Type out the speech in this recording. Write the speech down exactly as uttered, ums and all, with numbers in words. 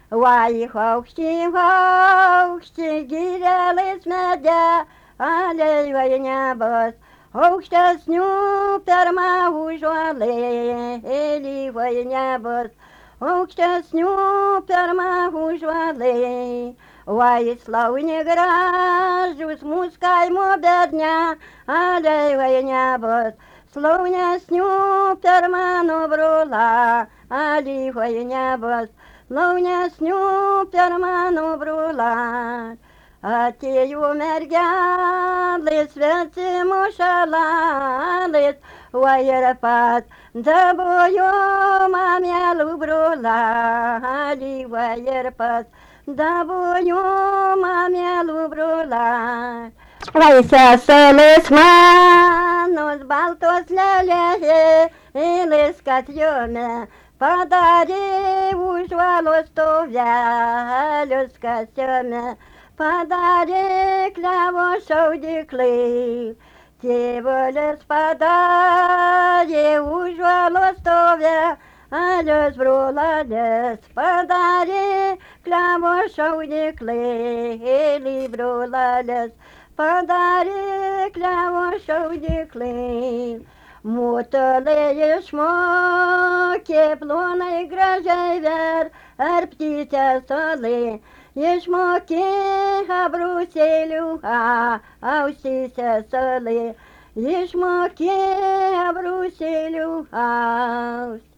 Ой, ховщі, ховщі, гіряли смедя, але войня бос. Ховща сню перма ужвали, елі войня бос. Ховща сню перма ужвали. Ой, славні гражу, смускаймо бедня, але войня бос. Словня сню перману брула, алі войня бос. Словня сню перману брула. А тію мергяли, свяці мушалали, ваєрпат, за бою мам'ялу брула, алі ваєрпат, за бою мам'ялу брула. Вайся солисману, з балтос лелеге, і лискат йоме, подари ужвало стовя, люска сьоме, подари кляво шовдікли, ті воле спадари ужвало стовя, а люс брула лес, подари кляво шовдікли, елі брула лес, подари кляво шовдікли. Мутали шмоки, плоной грожей вер, ар птиця соли, і шмоки абруселюха, а всіся соли, і шмоки абруселюха.